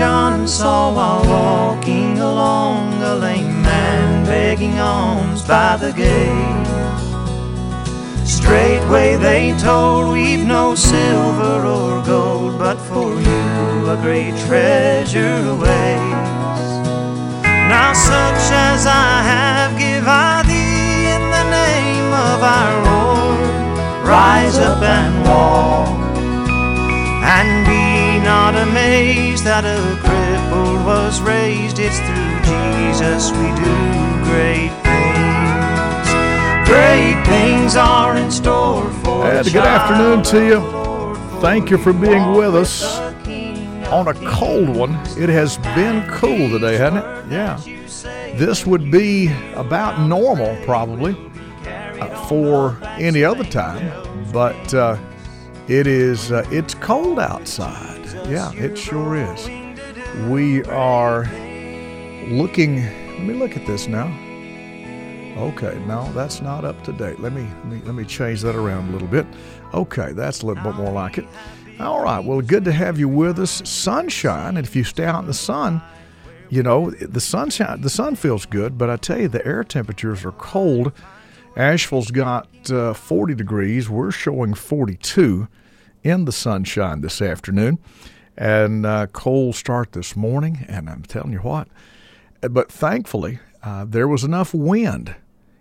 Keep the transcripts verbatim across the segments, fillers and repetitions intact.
John saw while walking along, a lame man begging alms by the gate. Straightway they told, we've no silver or gold, but for you a great treasure awaits. Now such as I have give I thee, in the name of our Lord. Rise up and walk, and be not amazed that a cripple was raised. It's through Jesus we do great things. Great things are in store for and a good afternoon to you. Thank you for being with us on a cold one. It has been cool today, hasn't it? Yeah. This would be about normal probably uh, for any other time, but uh, it is uh, it's cold outside. Yeah, it sure is. We are looking. Let me look at this now. Okay, no, that's not up to date. Let me, let me let me change that around a little bit. Okay, that's a little bit more like it. All right, well, good to have you with us. Sunshine, and if you stay out in the sun, you know, the sunshine, the sun feels good, but I tell you, the air temperatures are cold. Asheville's got uh, forty degrees. We're showing forty-two in the sunshine this afternoon. And uh, cold start this morning, and I'm telling you what, but thankfully, uh, there was enough wind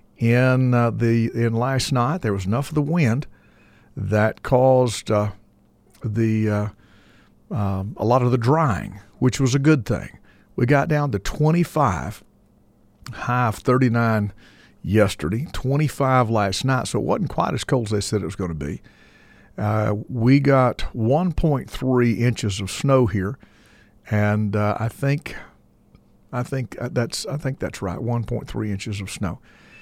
in uh, the in last night. There was enough of the wind that caused uh, the uh, uh, a lot of the drying, which was a good thing. We got down to twenty-five, high of thirty-nine yesterday, twenty-five last night, so it wasn't quite as cold as they said it was going to be. Uh, we got one point three inches of snow here, and uh, I think, I think that's I think that's right, one point three inches of snow.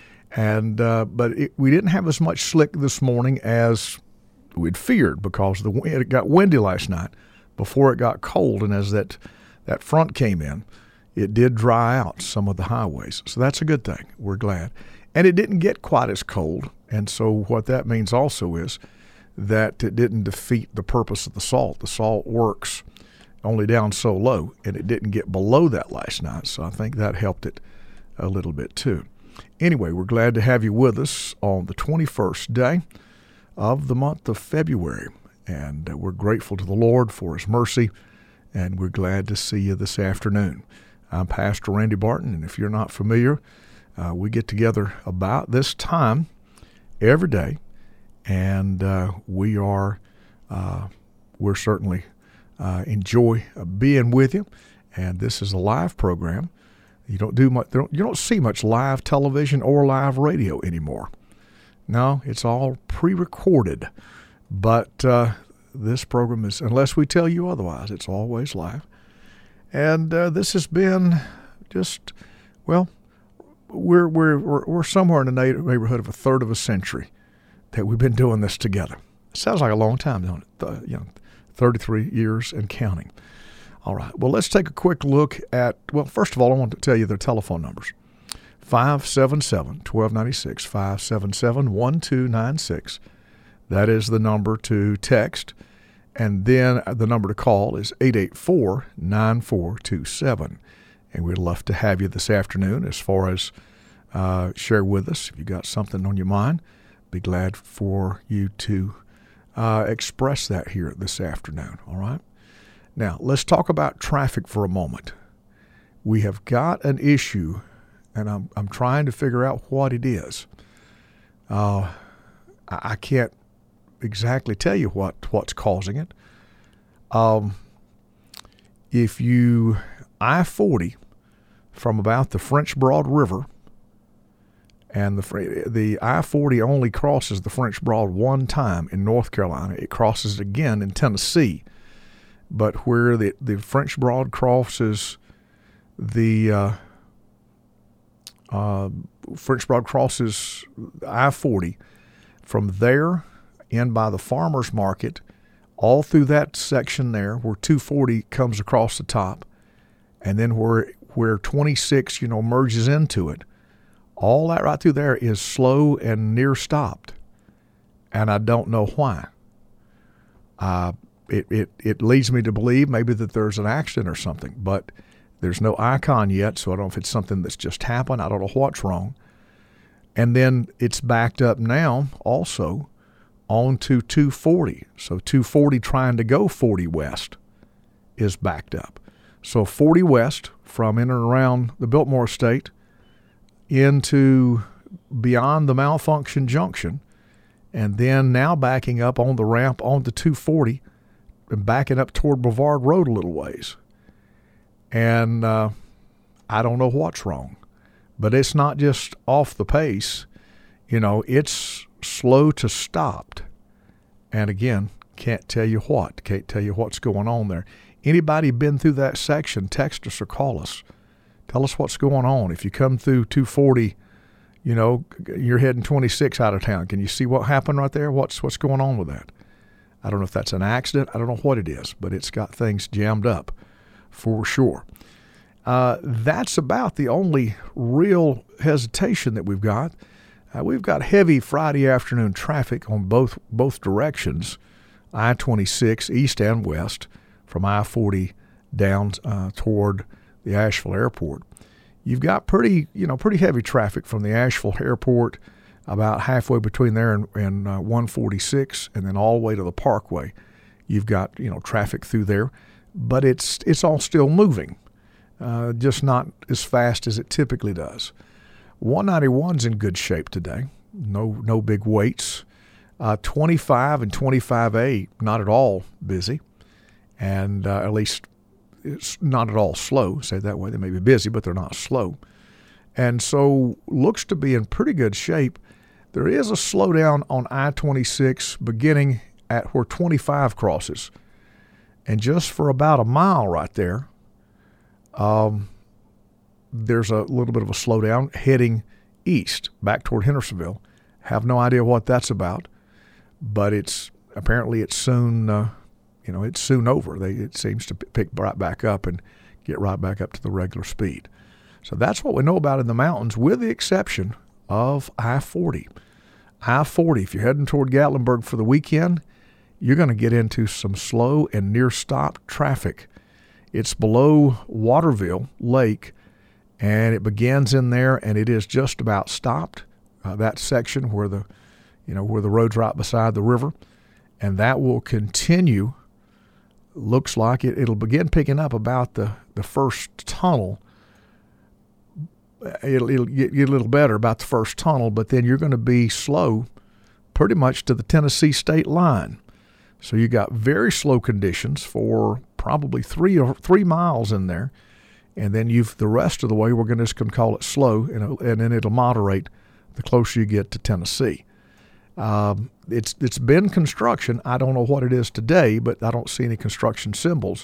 And uh, but it, we didn't have as much slick this morning as we'd feared because the it got windy last night before it got cold, and as that that front came in, it did dry out some of the highways. So that's a good thing. We're glad, and it didn't get quite as cold. And so what that means also is that it didn't defeat the purpose of the salt. The salt works only down so low, and it didn't get below that last night. So I think that helped it a little bit too. Anyway, we're glad to have you with us on the twenty-first day of the month of February, and we're grateful to the Lord for His mercy, and we're glad to see you this afternoon. I'm Pastor Randy Barton, and if you're not familiar, uh, we get together about this time every day, and uh, we are uh, we're certainly uh, enjoy being with you. And this is a live program. You don't do much. You don't, you don't see much live television or live radio anymore. No, it's all pre-recorded. But uh, this program is, unless we tell you otherwise, it's always live. And uh, this has been just, well, we're we're we're, we're somewhere in the neighborhood of a third of a century that we've been doing this together. It sounds like a long time, don't it? Uh, you know, thirty-three years and counting. All right. Well, let's take a quick look at, well, first of all, I want to tell you their telephone numbers. five seven seven, one two nine six, five seven seven, one two nine six. That is the number to text. And then the number to call is eight eight four, nine four two seven. And we'd love to have you this afternoon as far as uh, share with us. If you got something on your mind, be glad for you to uh, express that here this afternoon. All right. Now, let's talk about traffic for a moment. We have got an issue, and I'm I'm trying to figure out what it is. Uh, I, I can't exactly tell you what, what's causing it. Um, if you I forty from about the French Broad River, and the the I forty only crosses the French Broad one time in North Carolina. It crosses it again in Tennessee. But where the, the French Broad crosses the uh, uh, French Broad crosses I forty, from there in by the farmers market, all through that section there where two forty comes across the top, and then where where twenty-six, you know, merges into it, all that right through there is slow and near stopped, and I don't know why. Uh, it, it, it leads me to believe maybe that there's an accident or something, but there's no icon yet, so I don't know if it's something that's just happened. I don't know what's wrong. And then it's backed up now also onto two forty. So two forty trying to go forty west is backed up. So forty west from in and around the Biltmore Estate into beyond the Malfunction Junction, and then now backing up on the ramp onto two forty and backing up toward Brevard Road a little ways. And uh, I don't know what's wrong. But it's not just off the pace. You know, it's slow to stopped. And again, can't tell you what. Can't tell you what's going on there. Anybody been through that section, text us or call us. Tell us what's going on. If you come through two forty, you know, you're heading twenty-six out of town. Can you see what happened right there? What's what's going on with that? I don't know if that's an accident. I don't know what it is, but it's got things jammed up for sure. Uh, that's about the only real hesitation that we've got. Uh, we've got heavy Friday afternoon traffic on both both directions, I twenty-six east and west, from I forty down uh, toward the Asheville Airport. You've got pretty, you know, pretty heavy traffic from the Asheville Airport, about halfway between there and, and uh, one forty-six, and then all the way to the Parkway. You've got, you know, traffic through there, but it's it's all still moving. Uh, just not as fast as it typically does. one ninety-one's in good shape today. No no big waits. Uh, twenty-five and twenty-five A, not at all busy. And uh, at least it's not at all slow. Say it that way. They may be busy, but they're not slow. And so looks to be in pretty good shape. There is a slowdown on I twenty-six beginning at where twenty-five crosses. And just for about a mile right there, Um, there's a little bit of a slowdown heading east back toward Hendersonville. Have no idea what that's about, but it's apparently it's soon, uh, you know, it's soon over. They, it seems to pick right back up and get right back up to the regular speed. So that's what we know about in the mountains, with the exception of I forty. I forty, if you're heading toward Gatlinburg for the weekend, you're going to get into some slow and near-stop traffic. It's below Waterville Lake, and it begins in there, and it is just about stopped. Uh, that section where the, you know, where the road's right beside the river, and that will continue. Looks like it, it'll begin picking up about the, the first tunnel. It'll, it'll get, get a little better about the first tunnel, but then you're going to be slow pretty much to the Tennessee state line. So you got very slow conditions for probably three or three miles in there, and then you've the rest of the way we're going to just gonna call it slow, and, it'll, and then it'll moderate the closer you get to Tennessee. Um, it's it's been construction. I don't know what it is today, but I don't see any construction symbols.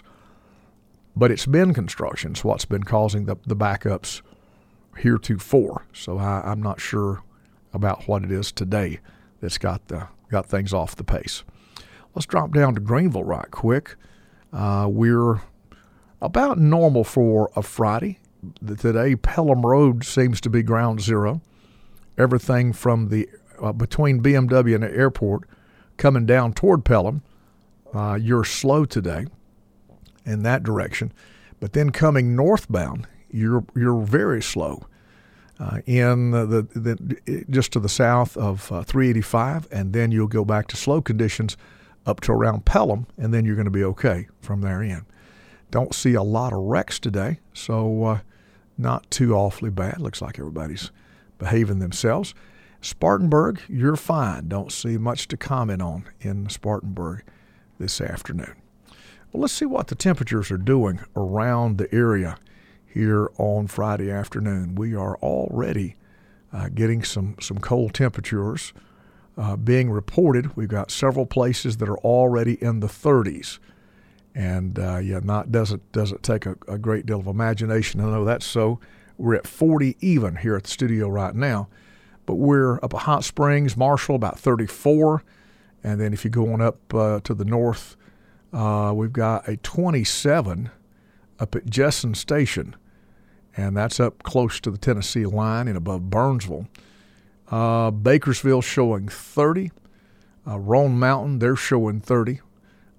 But it's been construction. It's what's been causing the the backups heretofore. So I, I'm not sure about what it is today that's got the got things off the pace. Let's drop down to Greenville right quick. Uh, we're about normal for a Friday. Today, Pelham Road seems to be ground zero. Everything from the uh, between B M W and the airport coming down toward Pelham, uh, you're slow today in that direction. But then coming northbound, you're you're very slow. Uh, in the, the, the just to the south of uh, three eighty-five, and then you'll go back to slow conditions up to around Pelham, and then you're going to be okay from there in. Don't see a lot of wrecks today, so uh, not too awfully bad. Looks like everybody's behaving themselves. Spartanburg, you're fine. Don't see much to comment on in Spartanburg this afternoon. Well, let's see what the temperatures are doing around the area here on Friday afternoon. We are already uh, getting some, some cold temperatures Uh, being reported. We've got several places that are already in the thirties, and uh, yeah, not doesn't doesn't take a, a great deal of imagination to know that's so. We're at forty even here at the studio right now, but we're up at Hot Springs, Marshall, about thirty-four, and then if you go on up uh, to the north, uh, we've got a twenty-seven up at Jessen Station, and that's up close to the Tennessee line and above Burnsville. Uh, Bakersville showing thirty. Uh, Roan Mountain, they're showing thirty.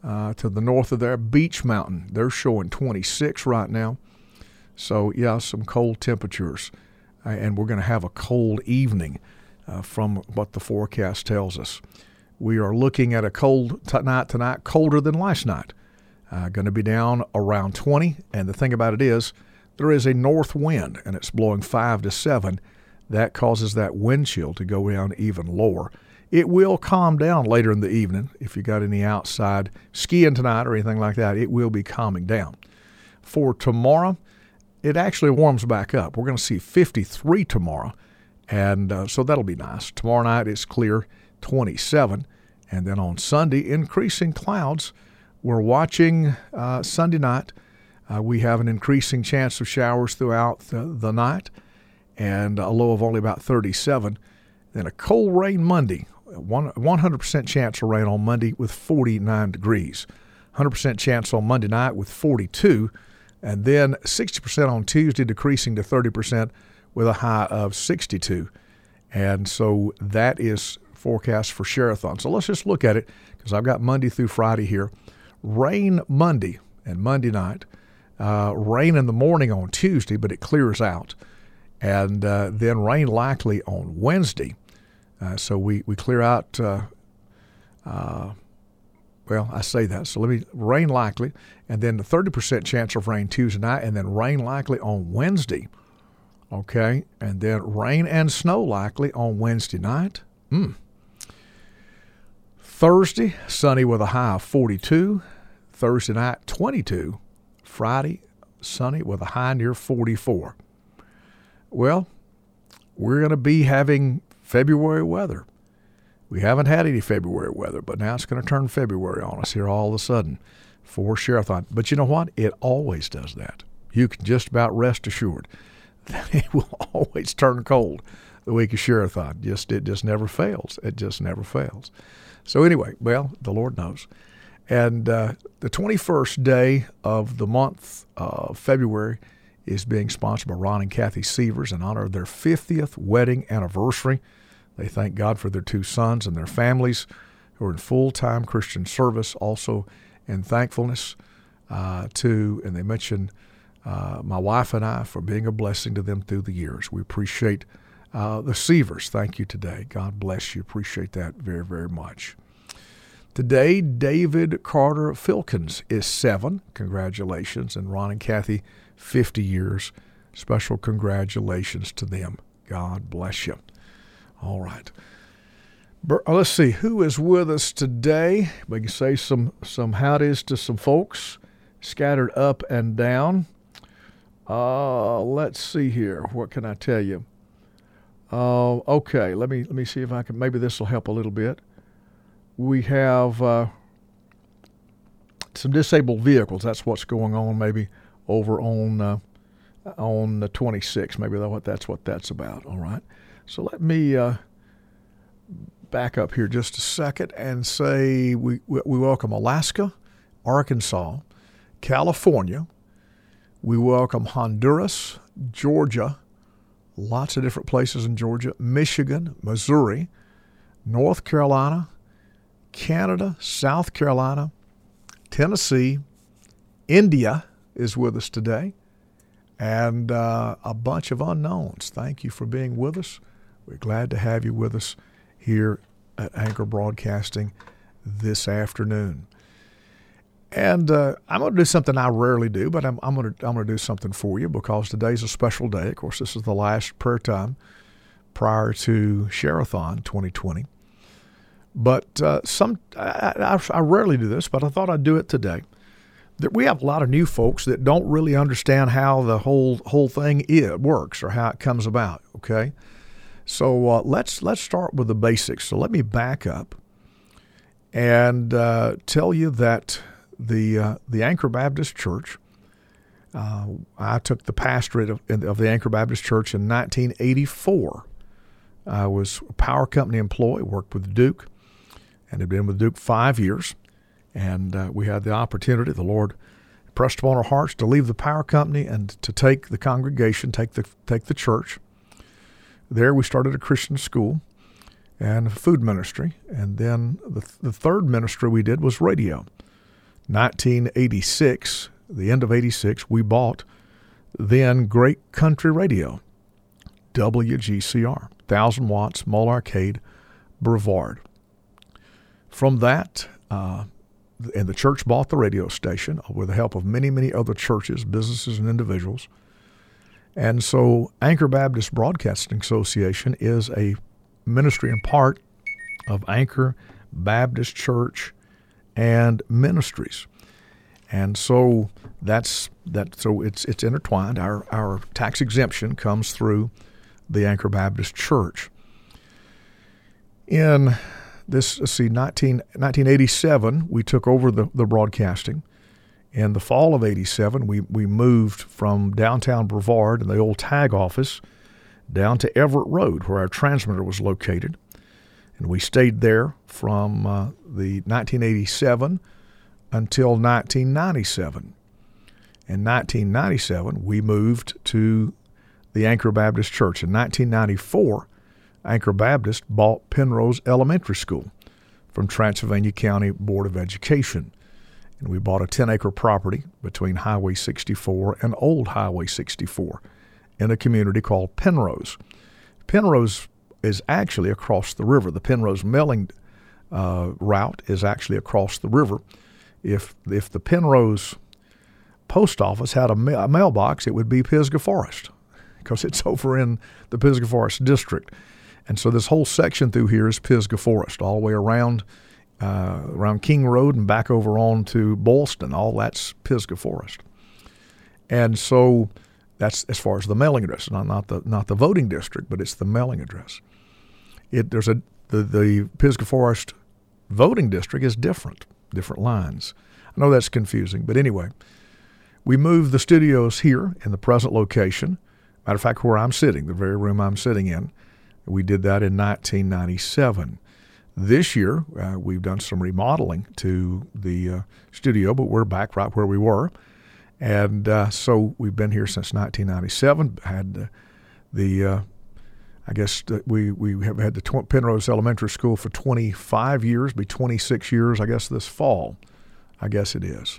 uh, to the north of there, Beech Mountain. They're showing twenty-six right now. So, yeah, some cold temperatures. Uh, and we're going to have a cold evening uh, from what the forecast tells us. We are looking at a cold t- night tonight, colder than last night. Uh, going to be down around twenty. And the thing about it is, there is a north wind, and it's blowing five to seven. That causes that wind chill to go down even lower. It will calm down later in the evening. If you got any outside skiing tonight or anything like that, it will be calming down. For tomorrow, it actually warms back up. We're going to see fifty-three tomorrow, and uh, so that'll be nice. Tomorrow night it's clear, twenty-seven, and then on Sunday, increasing clouds. We're watching uh, Sunday night. Uh, we have an increasing chance of showers throughout the, the night, and a low of only about thirty-seven. Then a cold rain Monday, one, one hundred percent chance of rain on Monday with forty-nine degrees. one hundred percent chance on Monday night with forty-two. And then sixty percent on Tuesday, decreasing to thirty percent with a high of sixty-two. And so that is forecast for Sherathon. So let's just look at it, because I've got Monday through Friday here. Rain Monday and Monday night. Uh, rain in the morning on Tuesday, but it clears out. And uh, then rain likely on Wednesday. Uh, so we, we clear out, uh, uh, well, I say that. So let me, rain likely, and then the thirty percent chance of rain Tuesday night, and then rain likely on Wednesday. Okay, and then rain and snow likely on Wednesday night. Mm. Thursday, sunny with a high of forty-two. Thursday night, twenty-two. Friday, sunny with a high near forty-four. Well, we're going to be having February weather. We haven't had any February weather, but now it's going to turn February on us here all of a sudden for Sherathon. But you know what? It always does that. You can just about rest assured that it will always turn cold the week of Sherathon. Just, it just never fails. It just never fails. So anyway, well, the Lord knows. And uh, the twenty-first day of the month of February is being sponsored by Ron and Kathy Sievers in honor of their fiftieth wedding anniversary. They thank God for their two sons and their families who are in full-time Christian service, also in thankfulness uh, to, and they mention uh, my wife and I for being a blessing to them through the years. We appreciate uh, the Sievers. Thank you today. God bless you. Appreciate that very, very much. Today, David Carter Filkins is seven. Congratulations. And Ron and Kathy, fifty years. Special congratulations to them. God bless you. All right. Let's see who is with us today. We can say some some howdies to some folks scattered up and down. Uh, let's see here. What can I tell you? Uh, okay, let me let me see if I can. Maybe this will help a little bit. We have uh, some disabled vehicles. That's what's going on. Maybe over on uh, on the twenty-sixth. Maybe that's what that's what that's about. All right. So let me uh, back up here just a second and say we we welcome Alaska, Arkansas, California. We welcome Honduras, Georgia, lots of different places in Georgia, Michigan, Missouri, North Carolina, Canada, South Carolina, Tennessee, India is with us today, and uh, a bunch of unknowns. Thank you for being with us. We're glad to have you with us here at Anchor Broadcasting this afternoon. And uh, I'm going to do something I rarely do, but I'm, I'm going to I'm going to do something for you because today's a special day. Of course, this is the last prayer time prior to Sherathon twenty twenty. But uh, some I, I, I rarely do this, but I thought I'd do it today. That we have a lot of new folks that don't really understand how the whole whole thing is, works or how it comes about. Okay. So uh, let's let's start with the basics. So let me back up and uh, tell you that the uh, the Anchor Baptist Church, uh, I took the pastorate of, of the Anchor Baptist Church in nineteen eighty-four. I was a power company employee, worked with Duke, and had been with Duke five years. And uh, we had the opportunity, the Lord pressed upon our hearts to leave the power company and to take the congregation, take the take the church. There we started a Christian school and a food ministry. And then the, the third ministry we did was radio. nineteen eighty-six, the end of eighty-six, we bought then Great Country Radio, W G C R, one thousand watts, Mall Arcade, Brevard. From that, uh, and the church bought the radio station with the help of many, many other churches, businesses, and individuals. And so Anchor Baptist Broadcasting Association is a ministry and part of Anchor Baptist Church and Ministries. And so that's that. So it's it's intertwined. Our our tax exemption comes through the Anchor Baptist Church. In this, let's see, nineteen, nineteen eighty-seven, we took over the, the broadcasting. In the fall of eighty-seven, we, we moved from downtown Brevard and the old tag office down to Everett Road, where our transmitter was located. And we stayed there from uh, the nineteen eighty-seven until nineteen ninety-seven. In nineteen ninety-seven, we moved to the Anchor Baptist Church. In nineteen ninety-four, Anchor Baptist bought Penrose Elementary School from Transylvania County Board of Education. And we bought a ten-acre property between Highway sixty-four and Old Highway sixty-four in a community called Penrose. Penrose is actually across the river. The Penrose mailing uh, route is actually across the river. If if the Penrose post office had a, ma- a mailbox, it would be Pisgah Forest, because it's over in the Pisgah Forest district. And so this whole section through here is Pisgah Forest, all the way around uh, around King Road and back over on to Boylston. All that's Pisgah Forest. And so that's as far as the mailing address, not not the not the voting district, but it's the mailing address. It there's a the, the Pisgah Forest voting district is different, different lines. I know that's confusing, but anyway, we moved the studios here in the present location. Matter of fact, where I'm sitting, the very room I'm sitting in, we did that in nineteen ninety-seven. This year, uh, we've done some remodeling to the uh, studio, but we're back right where we were. And uh, so we've been here since nineteen ninety-seven. Had uh, the, uh, I guess uh, we we have had the Tw- Penrose Elementary School for twenty-five years, be twenty-six years, I guess this fall. I guess it is.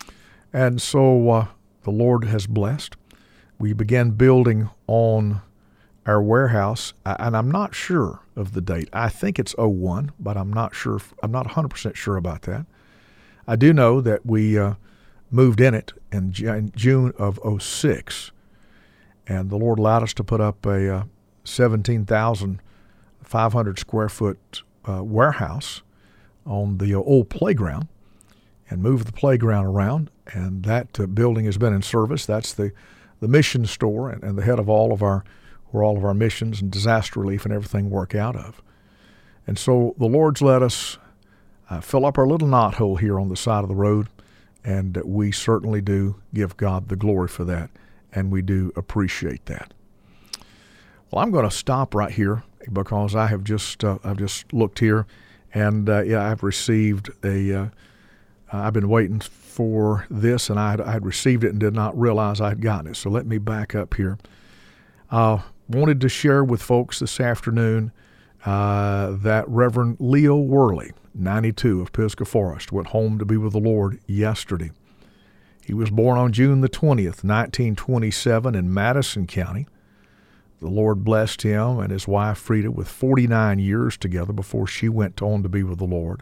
And so uh, the Lord has blessed. We began building on our warehouse, and I'm not sure of the date. I think it's oh one, but I'm not sure. I'm not one hundred percent sure about that. I do know that we uh, moved in it in June of oh six, and the Lord allowed us to put up a uh, seventeen thousand five hundred square foot uh, warehouse on the old playground and move the playground around, and that uh, building has been in service. That's the, the mission store and, and the head of all of our where all of our missions and disaster relief and everything work out of. And so the Lord's let us uh, fill up our little knothole here on the side of the road, and we certainly do give God the glory for that, and we do appreciate that. Well, I'm going to stop right here because I have just uh, I've just looked here, and uh, yeah, I've received a. Uh, I've been waiting for this, and I had, I had received it and did not realize I had gotten it. So let me back up here. Uh, wanted to share with folks this afternoon uh, that Reverend Leo Worley, ninety-two, of Pisgah Forest, went home to be with the Lord yesterday. He was born on June the twentieth, nineteen twenty-seven in Madison County. The Lord blessed him and his wife Frida with forty-nine years together before she went on to be with the Lord.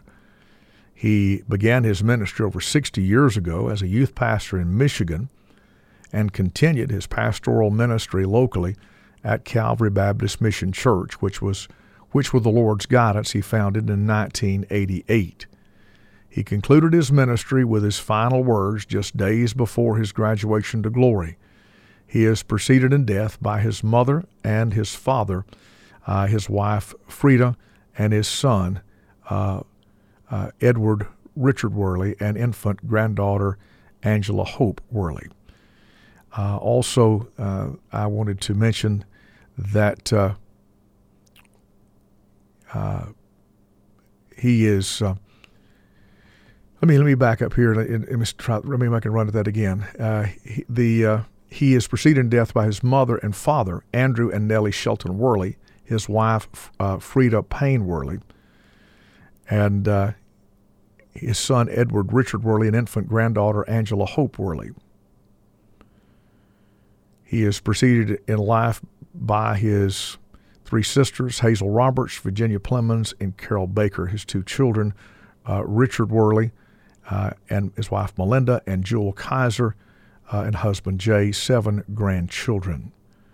He began his ministry over sixty years ago as a youth pastor in Michigan and continued his pastoral ministry locally at Calvary Baptist Mission Church, which was which with the Lord's guidance he founded in nineteen eighty-eight. He concluded his ministry with his final words just days before his graduation to glory. He is preceded in death by his mother and his father, uh, his wife Frida, and his son uh, uh, Edward Richard Worley, and infant granddaughter Angela Hope Worley. Uh, also, uh, I wanted to mention that uh, uh, he is. Uh, let me let me back up here. And, and, and try, let me I can run to that again. Uh, he, the uh, he is preceded in death by his mother and father, Andrew and Nellie Shelton Worley, his wife uh, Frida Payne Worley, and uh, his son Edward Richard Worley, and infant granddaughter Angela Hope Worley. He is preceded in life by his three sisters, Hazel Roberts, Virginia Plemons, and Carol Baker, his two children, uh, Richard Worley uh, and his wife Melinda, and Jewel Kaiser uh, and husband Jay, seven grandchildren.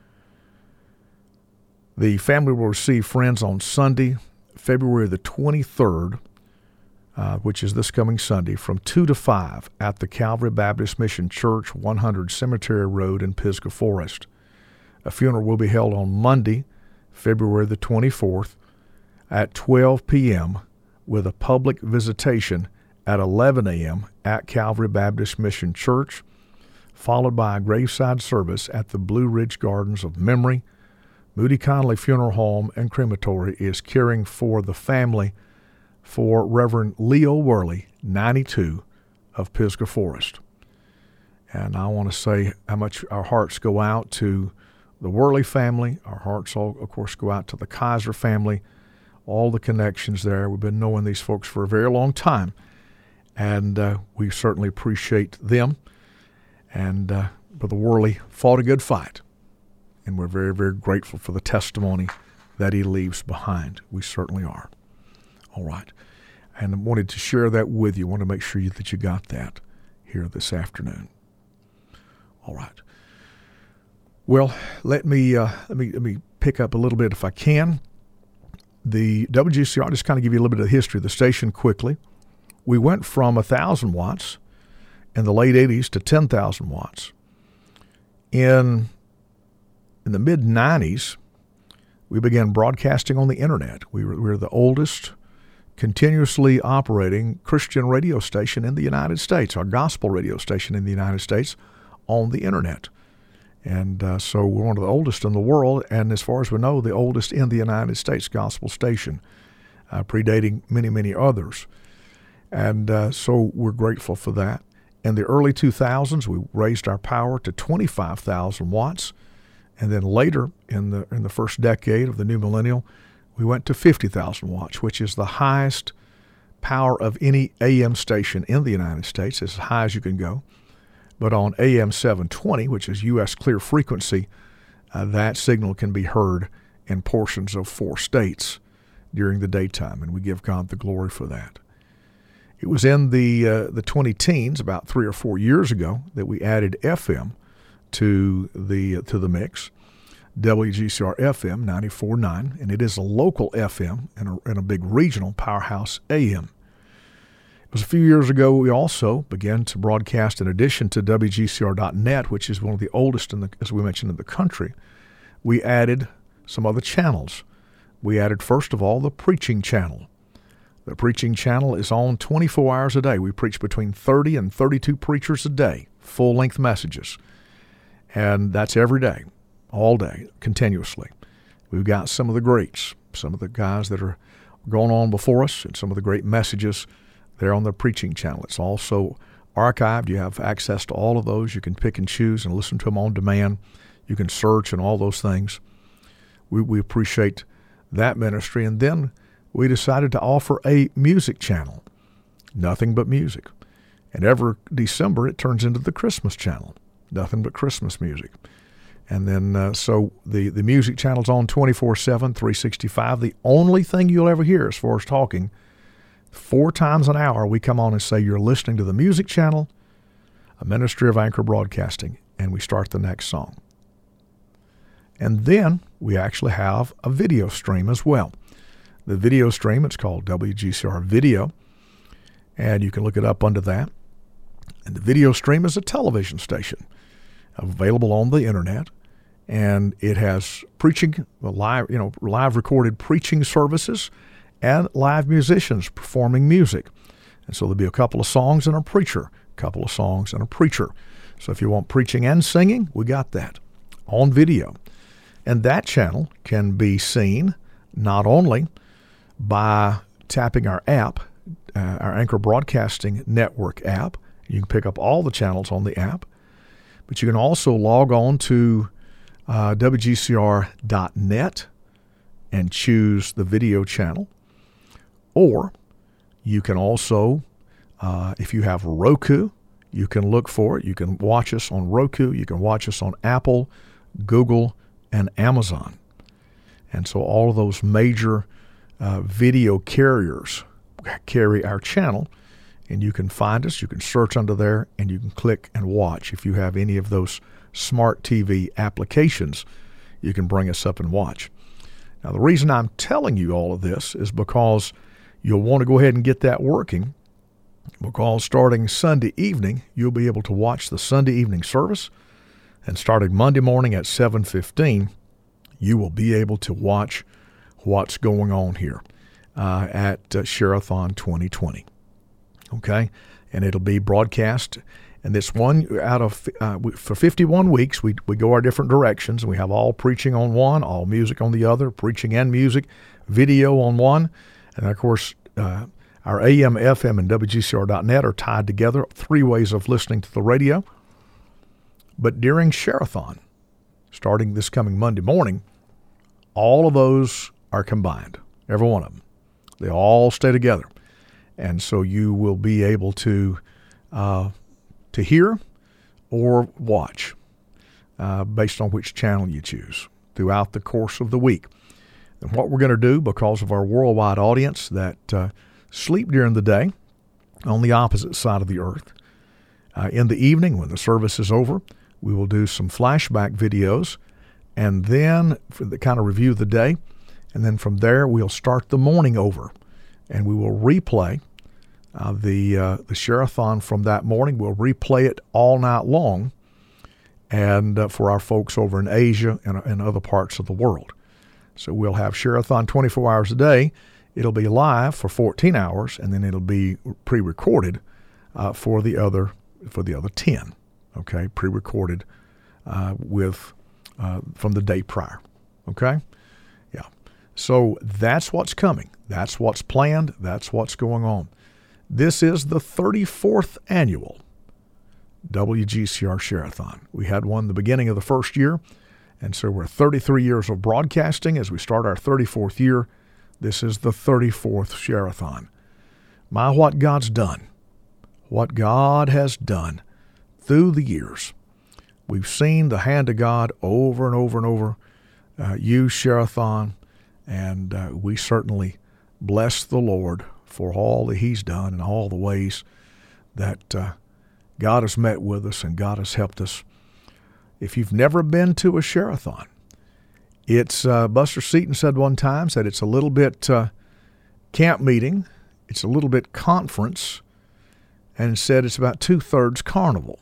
The family will receive friends on Sunday, February the twenty-third, uh, which is this coming Sunday, from two to five at the Calvary Baptist Mission Church, one hundred Cemetery Road in Pisgah Forest. A funeral will be held on Monday, February the twenty-fourth, at twelve p.m. with a public visitation at eleven a.m. at Calvary Baptist Mission Church, followed by a graveside service at the Blue Ridge Gardens of Memory. Moody Conley Funeral Home and Crematory is caring for the family for Reverend Leo Worley, ninety-two, of Pisgah Forest. And I want to say how much our hearts go out to the Worley family. Our hearts, all, of course, go out to the Kaiser family, all the connections there. We've been knowing these folks for a very long time, and uh, we certainly appreciate them. And uh, Brother Worley fought a good fight, and we're very, very grateful for the testimony that he leaves behind. We certainly are. All right. And I wanted to share that with you. I want to make sure you, that you got that here this afternoon. All right. Well, let me uh, let me let me pick up a little bit if I can. The W G C R, I'll just kind of give you a little bit of the history of the station quickly. We went from one thousand watts in the late eighties to ten thousand watts. In, in the mid nineties, we began broadcasting on the internet. We were, we were the oldest continuously operating Christian radio station in the United States, our gospel radio station in the United States on the internet. And uh, so we're one of the oldest in the world, and as far as we know, the oldest in the United States gospel station, uh, predating many, many others. And uh, so we're grateful for that. In the early two thousands, we raised our power to twenty-five thousand watts. And then later, in the in the first decade of the new millennial, we went to fifty thousand watts, which is the highest power of any A M station in the United States, as high as you can go. But on A M seven twenty, which is U S clear frequency, uh, that signal can be heard in portions of four states during the daytime, and we give God the glory for that. It was in the uh, the twenty teens, about three or four years ago, that we added F M to the uh, to the mix. W G C R F M ninety-four point nine, and it is a local F M and a, and a big regional powerhouse A M. It was a few years ago we also began to broadcast, in addition to W G C R dot net, which is one of the oldest, in the, as we mentioned, in the country. We added some other channels. We added, first of all, the preaching channel. The preaching channel is on twenty-four hours a day. We preach between thirty and thirty-two preachers a day, full-length messages. And that's every day, all day, continuously. We've got some of the greats, some of the guys that are going on before us, and some of the great messages there on the preaching channel. It's also archived. You have access to all of those. You can pick and choose and listen to them on demand. You can search and all those things. We, we appreciate that ministry. And then we decided to offer a music channel, nothing but music. And every December it turns into the Christmas channel, nothing but Christmas music. And then uh, so the, the music channel's on twenty-four seven, three sixty-five. The only thing you'll ever hear as far as talking, four times an hour we come on and say, you're listening to the music channel, a ministry of Anchor Broadcasting, and we start the next song. And then we actually have a video stream as well. The video stream, it's called W G C R Video, and you can look it up under that. And the video stream is a television station available on the internet, and it has preaching, live, you know, live recorded preaching services and live musicians performing music. And so there'll be a couple of songs and a preacher, a couple of songs and a preacher. So if you want preaching and singing, we got that on video. And that channel can be seen not only by tapping our app, uh, our Anchor Broadcasting Network app. You can pick up all the channels on the app, but you can also log on to uh, W G C R dot net and choose the video channel. Or you can also Uh, if you have Roku, you can look for it. You can watch us on Roku. You can watch us on Apple, Google, and Amazon. And so all of those major uh, video carriers carry our channel, and you can find us. You can search under there, and you can click and watch. If you have any of those smart T V applications, you can bring us up and watch. Now, the reason I'm telling you all of this is because you'll want to go ahead and get that working, because starting Sunday evening, you'll be able to watch the Sunday evening service, and starting Monday morning at seven fifteen, you will be able to watch what's going on here uh, at uh, Share-a-thon twenty twenty. Okay? And it'll be broadcast. And this one, out of uh, for fifty-one weeks, we we go our different directions, and we have all preaching on one, all music on the other, preaching and music, video on one, and of course, uh, our A M, F M, and W G C R dot net are tied together, three ways of listening to the radio. But during Share-a-thon, starting this coming Monday morning, all of those are combined, every one of them. They all stay together. And so you will be able to uh, to hear or watch uh, based on which channel you choose throughout the course of the week. And what we're going to do, because of our worldwide audience that uh, sleep during the day on the opposite side of the earth, uh, in the evening when the service is over, we will do some flashback videos, and then for the kind of review the day, and then from there we'll start the morning over, and we will replay uh, the uh, the Share-a-thon from that morning. We'll replay it all night long, and uh, for our folks over in Asia and, and other parts of the world. So we'll have Share-a-thon twenty-four hours a day. It'll be live for fourteen hours, and then it'll be pre-recorded uh, for the other for the other ten. Okay, pre-recorded uh, with uh, from the day prior. Okay, yeah. So that's what's coming. That's what's planned. That's what's going on. This is the thirty-fourth annual W G C R Share-a-thon. We had one the beginning of the first year, and so we're thirty-three years of broadcasting. As we start our thirty-fourth year, this is the thirty-fourth Share-a-thon. My, what God's done, what God has done through the years. We've seen the hand of God over and over and over uh, use Share-a-thon, and uh, we certainly bless the Lord for all that He's done and all the ways that uh, God has met with us and God has helped us. If you've never been to a Share-a-thon, it's, uh, Buster Seaton said one time, said it's a little bit uh, camp meeting, it's a little bit conference, and said it's about two-thirds carnival.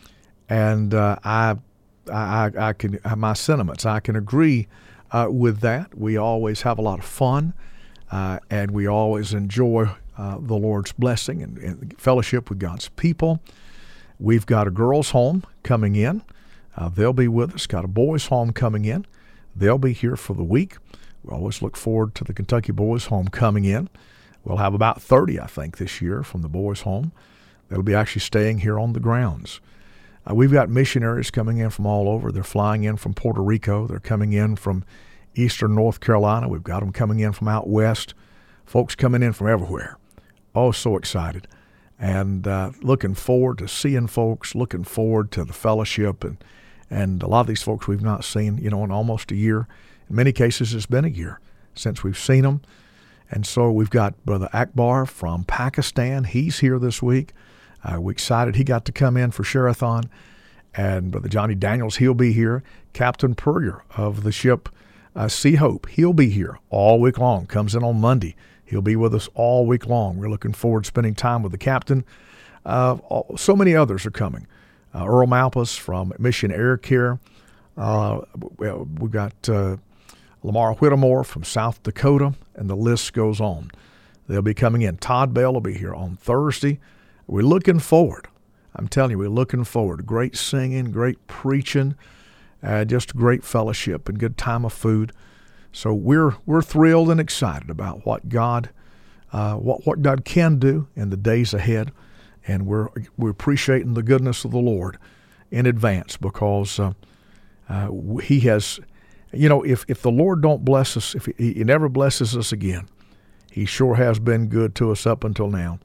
And uh, I, I, I can, my sentiments, I can agree uh, with that. We always have a lot of fun, uh, and we always enjoy uh, the Lord's blessing and, and fellowship with God's people. We've got a girls' home coming in. Uh, they'll be with us. Got a boys' home coming in. They'll be here for the week. We always look forward to the Kentucky boys' home coming in. We'll have about thirty, I think, this year from the boys' home. They'll be actually staying here on the grounds. Uh, we've got missionaries coming in from all over. They're flying in from Puerto Rico. They're coming in from eastern North Carolina. We've got them coming in from out west. Folks coming in from everywhere. Oh, so excited. And uh, looking forward to seeing folks, looking forward to the fellowship. And, and a lot of these folks we've not seen, you know, in almost a year. In many cases, it's been a year since we've seen them. And so we've got Brother Akbar from Pakistan. He's here this week. Uh, we're excited he got to come in for Share-a-thon. And Brother Johnny Daniels, he'll be here. Captain Purrier of the ship uh, Sea Hope, he'll be here all week long. Comes in on Monday. He'll be with us all week long. We're looking forward to spending time with the captain. Uh, all, so many others are coming. Uh, Earl Malpas from Mission Air Care. Uh, we've got uh, Lamar Whittemore from South Dakota, and the list goes on. They'll be coming in. Todd Bell will be here on Thursday. We're looking forward. I'm telling you, we're looking forward. Great singing, great preaching, uh, just great fellowship and good time of food. So we're we're thrilled and excited about what God uh, what what God can do in the days ahead, and we're we're appreciating the goodness of the Lord in advance because uh, uh, He has, you know, if if the Lord don't bless us, if He, he never blesses us again, He sure has been good to us up until now.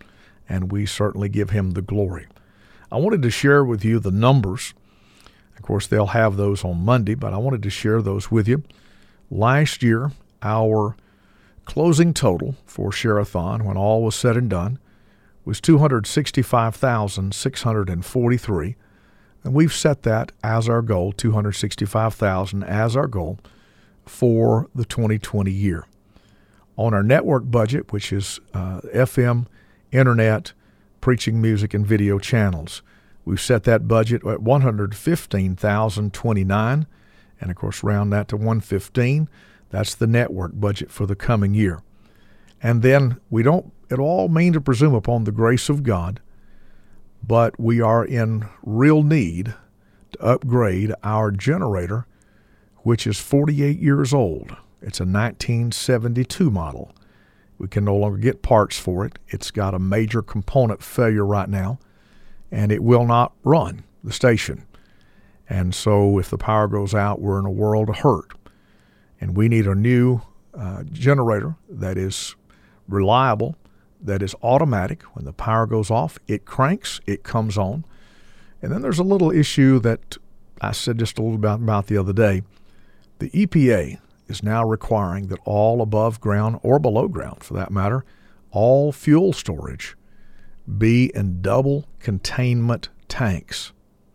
and we certainly give him the glory. I wanted to share with you the numbers. Of course, they'll have those on Monday, but I wanted to share those with you. Last year, our closing total for Share-a-thon, when all was said and done, was two hundred sixty-five thousand six hundred forty-three, and we've set that as our goal, two hundred sixty-five thousand as our goal for the twenty twenty year. On our network budget, which is uh, F M, internet, preaching, music, and video channels, we've set that budget at one hundred fifteen thousand twenty-nine, and of course round that to one hundred fifteen. That's the network budget for the coming year. And then we don't at all mean to presume upon the grace of God, but we are in real need to upgrade our generator, which is forty-eight years old. It's a nineteen seventy-two model. We can no longer get parts for it. It's got a major component failure right now, and it will not run the station. And so if the power goes out, we're in a world of hurt. And we need a new uh, generator that is reliable, that is automatic. When the power goes off, it cranks, it comes on. And then there's a little issue that I said just a little bit about the other day. The E P A is now requiring that all above ground, or below ground for that matter, all fuel storage be in double containment tanks.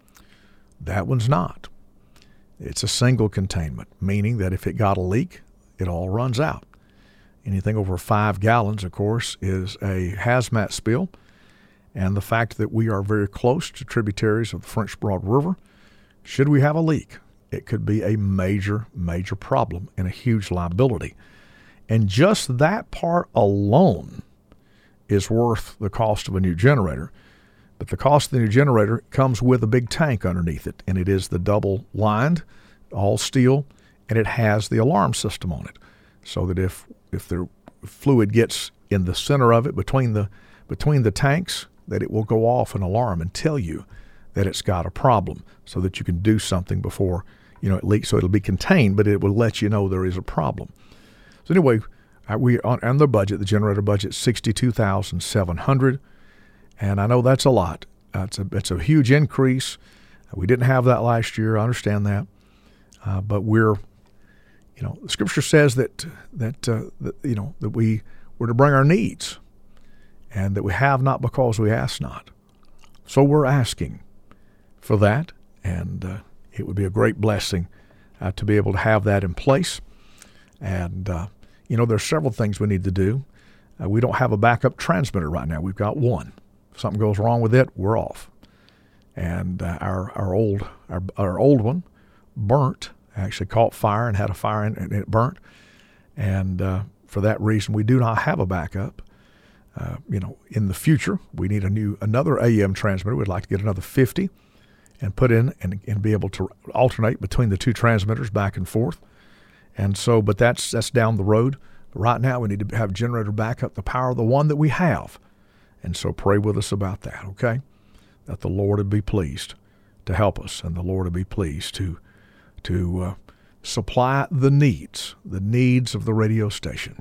That one's not. It's a single containment, meaning that if it got a leak, it all runs out. Anything over five gallons, of course, is a hazmat spill. And the fact that we are very close to tributaries of the French Broad River, should we have a leak, it could be a major, major problem and a huge liability. And just that part alone is worth the cost of a new generator. But the cost of the new generator comes with a big tank underneath it, and it is the double-lined, all steel, and it has the alarm system on it, so that if if the fluid gets in the center of it, between the between the tanks, that it will go off an alarm and tell you that it's got a problem, so that you can do something before you know it leaks. So it'll be contained, but it will let you know there is a problem. So anyway, we on, on the budget, the generator budget, sixty-two thousand seven hundred. And I know that's a lot. Uh, it's a it's a huge increase. Uh, we didn't have that last year. I understand that, uh, but we're, you know, the Scripture says that that, uh, that you know that we were to bring our needs, and that we have not because we ask not. So we're asking for that, and uh, it would be a great blessing uh, to be able to have that in place. And uh, you know, there's several things we need to do. Uh, we don't have a backup transmitter right now. We've got one. Something goes wrong with it, we're off. And uh, our our old our, our old one burnt, actually caught fire and had a fire in, and it burnt. And uh, for that reason, we do not have a backup. Uh, you know, in the future, we need a new another A M transmitter. We'd like to get another fifty and put in and, and be able to alternate between the two transmitters back and forth. And so, but that's that's down the road. But right now, we need to have generator backup, the power of the one that we have. And so pray with us about that, okay? That the Lord would be pleased to help us, and the Lord would be pleased to to uh, supply the needs, the needs of the radio station.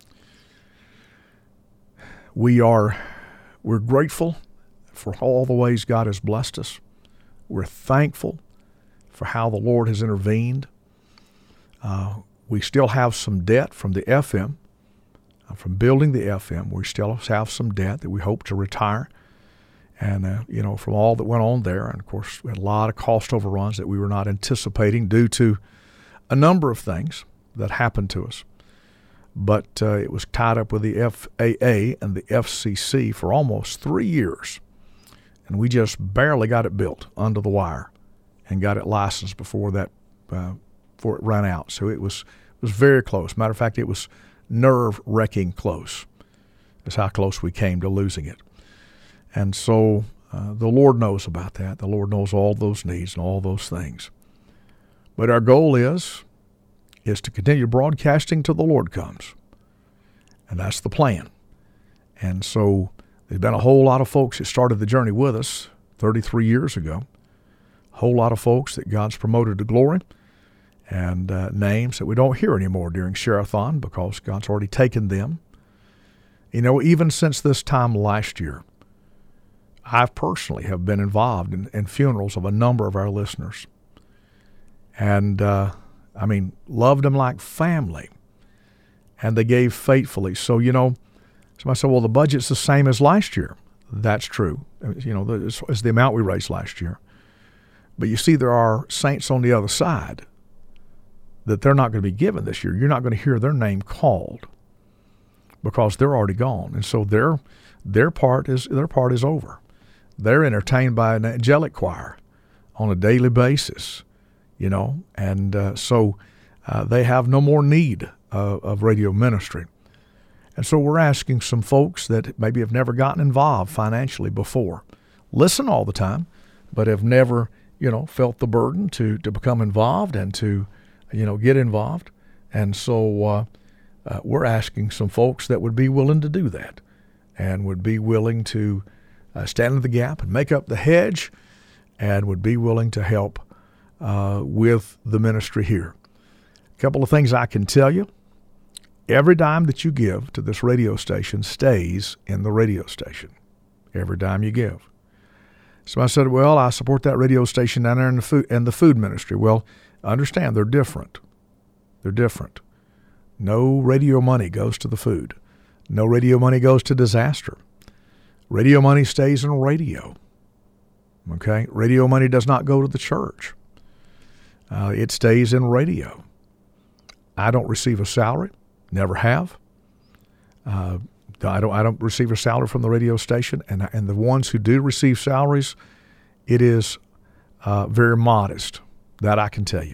We are we're grateful for all the ways God has blessed us. We're thankful for how the Lord has intervened. Uh, we still have some debt from the F M. From building the F M, we still have some debt that we hope to retire. And, uh, you know, from all that went on there, and of course, we had a lot of cost overruns that we were not anticipating due to a number of things that happened to us. But uh, it was tied up with the F A A and the F C C for almost three years. And we just barely got it built under the wire and got it licensed before that, uh, before it ran out. So it was, it was very close. Matter of fact, it was nerve-wracking close. That's how close we came to losing it. And so uh, the Lord knows about that. The Lord knows all those needs and all those things. But our goal is, is to continue broadcasting till the Lord comes. And that's the plan. And so there's been a whole lot of folks that started the journey with us thirty-three years ago. A whole lot of folks that God's promoted to glory. And uh, names that we don't hear anymore during Share-a-thon because God's already taken them. You know, even since this time last year, I personally have been involved in, in funerals of a number of our listeners. And, uh, I mean, loved them like family. And they gave faithfully. So, you know, somebody said, well, the budget's the same as last year. That's true. You know, it's, it's the amount we raised last year. But you see, there are saints on the other side that they're not going to be given this year. You're not going to hear their name called because they're already gone. And so their their part is their part is over. They're entertained by an angelic choir on a daily basis, you know, and uh, so uh, they have no more need uh, of radio ministry. And so we're asking some folks that maybe have never gotten involved financially before, listen all the time, but have never, you know, felt the burden to, to become involved and to, you know, get involved. And so uh, uh, we're asking some folks that would be willing to do that and would be willing to uh, stand in the gap and make up the hedge and would be willing to help uh, with the ministry here. A couple of things I can tell you. Every dime that you give to this radio station stays in the radio station. Every dime you give. So I said, well, I support that radio station down there in the food, in the food ministry. Well, understand, they're different. They're different. No radio money goes to the food. No radio money goes to disaster. Radio money stays in radio. Okay? Radio money does not go to the church. Uh, it stays in radio. I don't receive a salary. Never have. Uh, I don't. I don't receive a salary from the radio station, and and the ones who do receive salaries, it is uh, very modest. That I can tell you.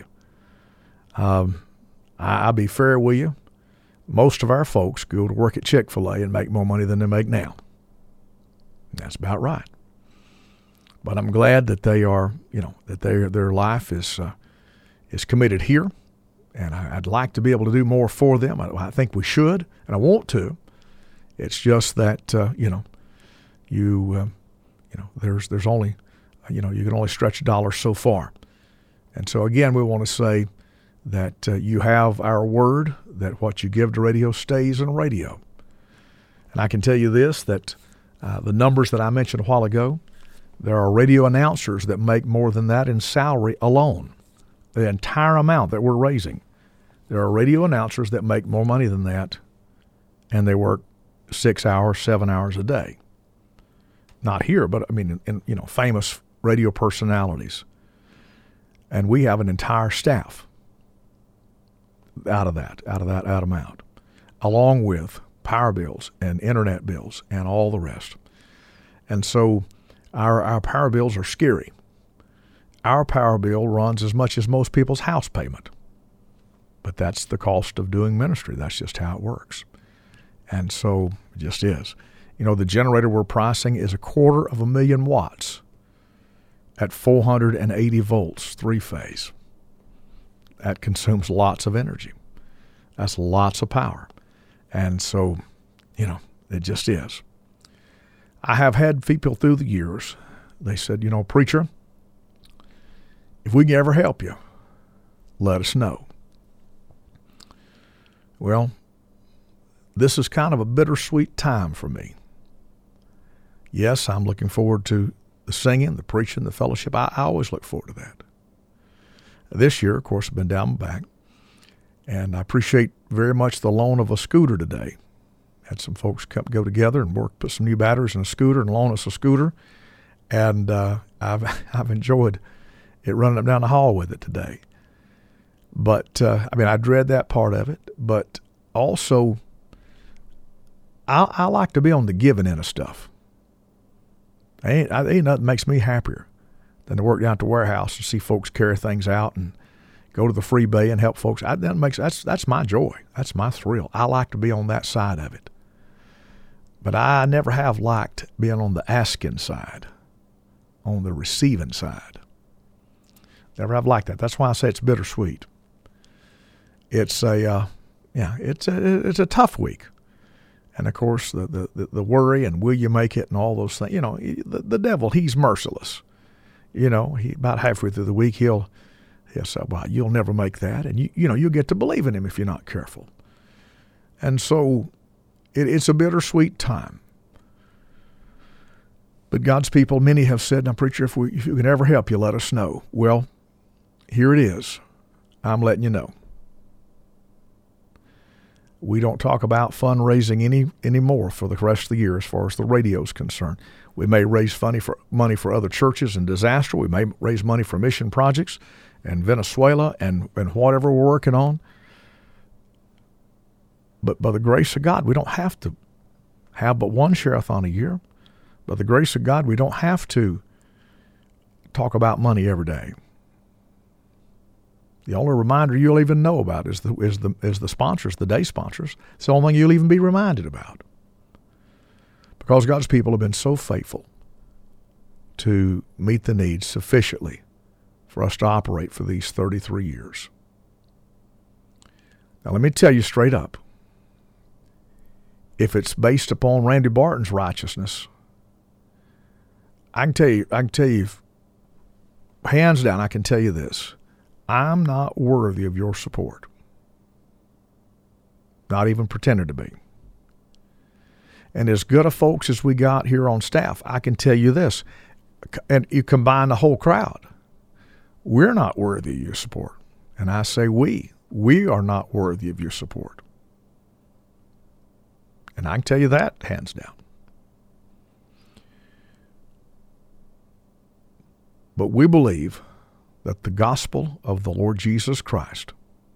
Um, I, I'll be fair with you. Most of our folks go to work at Chick-fil-A and make more money than they make now. That's about right. But I'm glad that they are, you know, that their their life is uh, is committed here. And I'd like to be able to do more for them. I think we should, and I want to. It's just that uh, you know, you uh, you know, there's there's only, you know, you can only stretch a dollar so far. And so again, we want to say that uh, you have our word that what you give to radio stays in radio. And I can tell you this: that uh, the numbers that I mentioned a while ago, there are radio announcers that make more than that in salary alone. The entire amount that we're raising. There are radio announcers that make more money than that, and they work six hours, seven hours a day. Not here, but I mean, in, in, you know, famous radio personalities. And we have an entire staff out of that, out of that, out amount, along with power bills and internet bills and all the rest. And so our our power bills are scary. Our power bill runs as much as most people's house payment. But that's the cost of doing ministry. That's just how it works. And so it just is. You know, the generator we're pricing is a quarter of a million watts at four hundred eighty volts, three-phase. That consumes lots of energy. That's lots of power. And so, you know, it just is. I have had people through the years, they said, you know, preacher, if we can ever help you, let us know. Well, this is kind of a bittersweet time for me. Yes, I'm looking forward to the singing, the preaching, the fellowship. I, I always look forward to that. This year, of course, I've been down my back, and I appreciate very much the loan of a scooter today. Had some folks come, go together and work, put some new batteries in a scooter and loan us a scooter, and uh, I've I've enjoyed it running up down the hall with it today. But, uh, I mean, I dread that part of it. But also, I, I like to be on the giving end of stuff. Ain't, I, ain't nothing makes me happier than to work down at the warehouse and see folks carry things out and go to the free bay and help folks. I, that makes that's that's my joy. That's my thrill. I like to be on that side of it. But I never have liked being on the asking side, on the receiving side. Never have liked that. That's why I say it's bittersweet. It's a, uh, yeah, it's a, it's a tough week. And of course, the, the, the worry and will you make it and all those things, you know, the, the devil, he's merciless. You know, he about halfway through the week, he'll, he'll say, well, you'll never make that. And you, you know, you'll get to believe in him if you're not careful. And so it, it's a bittersweet time. But God's people, many have said, now, preacher, if we if you can ever help you, let us know. Well, here it is. I'm letting you know. We don't talk about fundraising any anymore for the rest of the year as far as the radio is concerned. We may raise money for, money for other churches in disaster. We may raise money for mission projects in Venezuela and, and whatever we're working on. But by the grace of God, we don't have to have but one share-a-thon a year. By the grace of God, we don't have to talk about money every day. The only reminder you'll even know about is the is the is the sponsors, the day sponsors. It's the only thing you'll even be reminded about. Because God's people have been so faithful to meet the needs sufficiently for us to operate for these thirty-three years. Now let me tell you straight up, if it's based upon Randy Barton's righteousness, I can tell you, I can tell you, hands down, I can tell you this. I'm not worthy of your support. Not even pretending to be. And as good of folks as we got here on staff, I can tell you this, and you combine the whole crowd, we're not worthy of your support. And I say we, we are not worthy of your support. And I can tell you that hands down. But we believe that the gospel of the Lord Jesus Christ,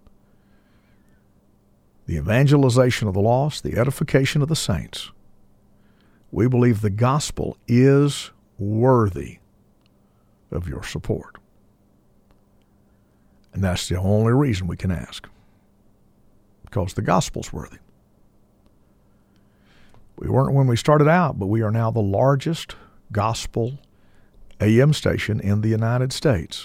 the evangelization of the lost, the edification of the saints, we believe the gospel is worthy of your support. And that's the only reason we can ask. Because the gospel's worthy. We weren't when we started out, but we are now the largest gospel A M station in the United States.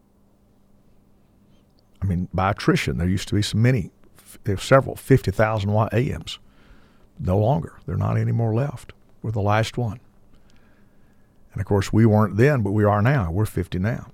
I mean, by attrition, there used to be so many, there's several fifty thousand watt A Ms. No longer. There are not any more left. We're the last one. And of course, we weren't then, but we are now. We're fifty now.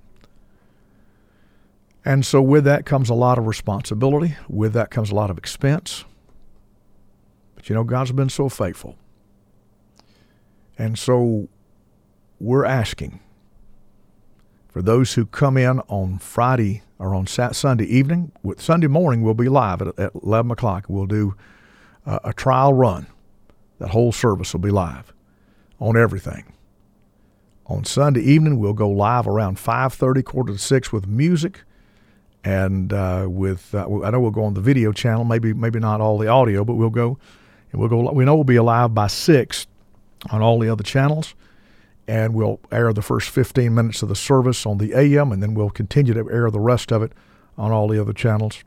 And so with that comes a lot of responsibility. With that comes a lot of expense. But you know, God's been so faithful. And so we're asking for those who come in on Friday or on Sunday evening. With Sunday morning, we'll be live at, at eleven o'clock. We'll do uh, a trial run. That whole service will be live on everything. On Sunday evening, we'll go live around five thirty, quarter to six with music. And uh, with, uh, I know we'll go on the video channel, maybe maybe not all the audio, but we'll go, and we'll go. We know we'll be alive by six on all the other channels. And we'll air the first fifteen minutes of the service on the A M, and then we'll continue to air the rest of it on all the other channels.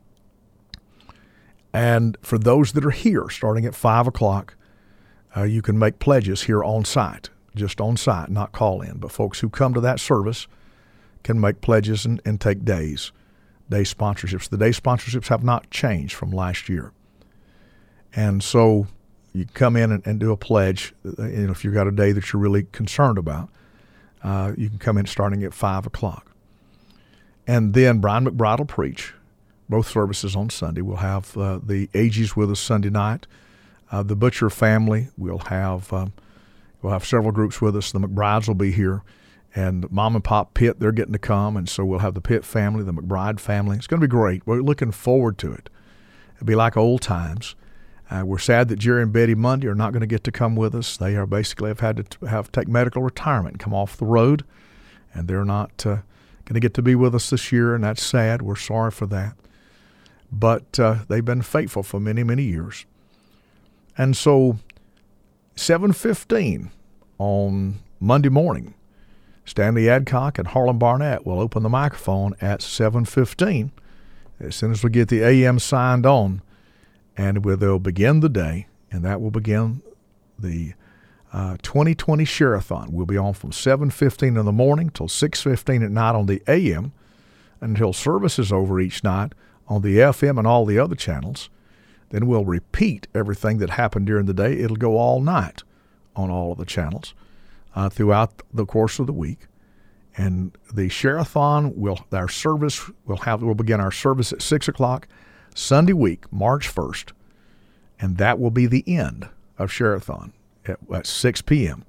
And for those that are here, starting at five o'clock, uh, you can make pledges here on site, just on site, not call in. But folks who come to that service can make pledges and, and take days, day sponsorships. The day sponsorships have not changed from last year. And so you come in and, and do a pledge. You know, if you've got a day that you're really concerned about, uh, you can come in starting at five o'clock. And then Brian McBride will preach both services on Sunday. We'll have uh, the Agees with us Sunday night. Uh, the Butcher family, we'll have um, we'll have several groups with us. The McBrides will be here. And Mom and Pop Pitt, they're getting to come. And so we'll have the Pitt family, the McBride family. It's going to be great. We're looking forward to it. It'll be like old times. Uh, we're sad that Jerry and Betty Mundy are not going to get to come with us. They are basically have had to have take medical retirement and come off the road, and they're not uh, going to get to be with us this year, and that's sad. We're sorry for that. But uh, they've been faithful for many, many years. And so seven fifteen on Monday morning, Stanley Adcock and Harlan Barnett will open the microphone at seven fifteen as soon as we get the A M signed on. And they'll begin the day, and that will begin the uh, twenty twenty Share-a-thon. We'll be on from seven fifteen in the morning till six fifteen at night on the A M until service is over each night on the F M and all the other channels. Then we'll repeat everything that happened during the day. It'll go all night on all of the channels uh, throughout the course of the week. And the Share-a-thon, will our service will have we'll begin our service at six o'clock. Sunday week, March first, and that will be the end of Share-a-thon at, at six p.m.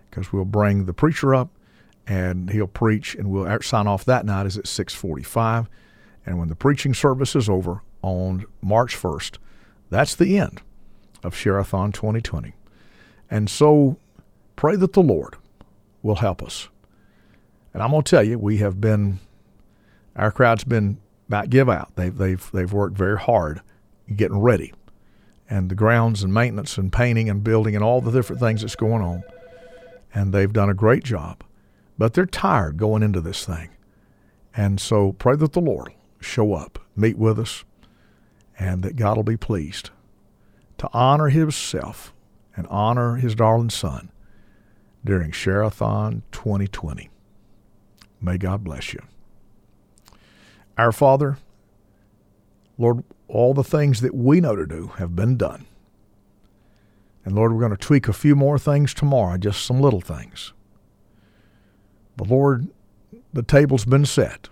because we'll bring the preacher up, and he'll preach, and we'll sign off that night is at six forty-five. And when the preaching service is over on March first, that's the end of Share-a-thon twenty twenty. And so pray that the Lord will help us. And I'm going to tell you, we have been, our crowd's been about give out. They've, they've, they've worked very hard getting ready. And the grounds and maintenance and painting and building and all the different things that's going on. And they've done a great job. But they're tired going into this thing. And so pray that the Lord will show up, meet with us, and that God will be pleased to honor himself and honor his darling son during Share-a-thon twenty twenty. May God bless you. Our Father, Lord, all the things that we know to do have been done. And Lord, we're going to tweak a few more things tomorrow, just some little things. But Lord, the table's been set.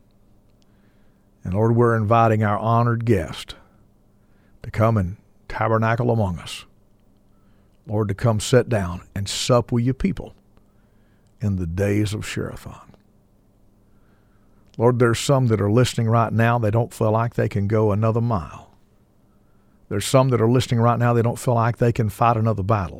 And Lord, we're inviting our honored guest to come and tabernacle among us. Lord, to come sit down and sup with your people in the days of Share-a-thon. Lord, there's some that are listening right now, they don't feel like they can go another mile. There's some that are listening right now, they don't feel like they can fight another battle.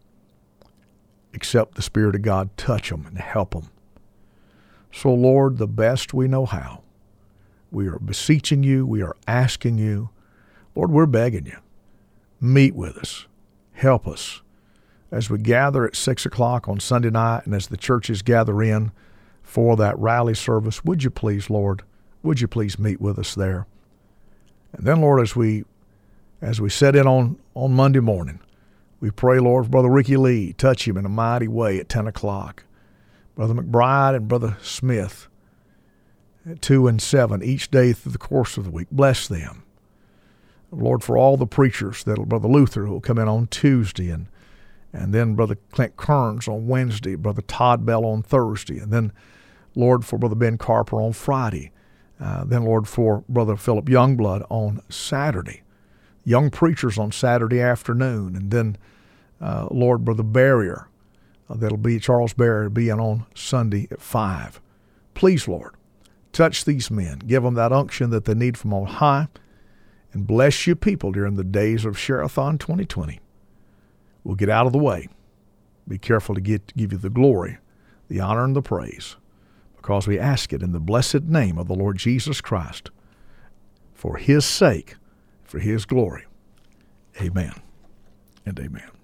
Except the Spirit of God touch them and help them. So, Lord, the best we know how, we are beseeching you, we are asking you, Lord, we're begging you, meet with us, help us. As we gather at six o'clock on Sunday night and as the churches gather in for that rally service, would you please, Lord, would you please meet with us there? And then, Lord, as we as we set in on, on Monday morning, we pray, Lord, for Brother Ricky Lee, touch him in a mighty way at ten o'clock. Brother McBride and Brother Smith at two and seven each day through the course of the week. Bless them. Lord, for all the preachers, that Brother Luther who will come in on Tuesday, and and then Brother Clint Kearns on Wednesday, Brother Todd Bell on Thursday, and then, Lord, for Brother Ben Carper on Friday. Uh, then, Lord, for Brother Philip Youngblood on Saturday. Young preachers on Saturday afternoon. And then, uh, Lord, Brother Barrier, uh, that'll be Charles Barrier, be in on Sunday at five. Please, Lord, touch these men. Give them that unction that they need from on high. And bless your people during the days of Share-a-thon twenty twenty. We'll get out of the way. Be careful to get to give you the glory, the honor, and the praise, because we ask it in the blessed name of the Lord Jesus Christ, for his sake, for his glory. Amen and amen.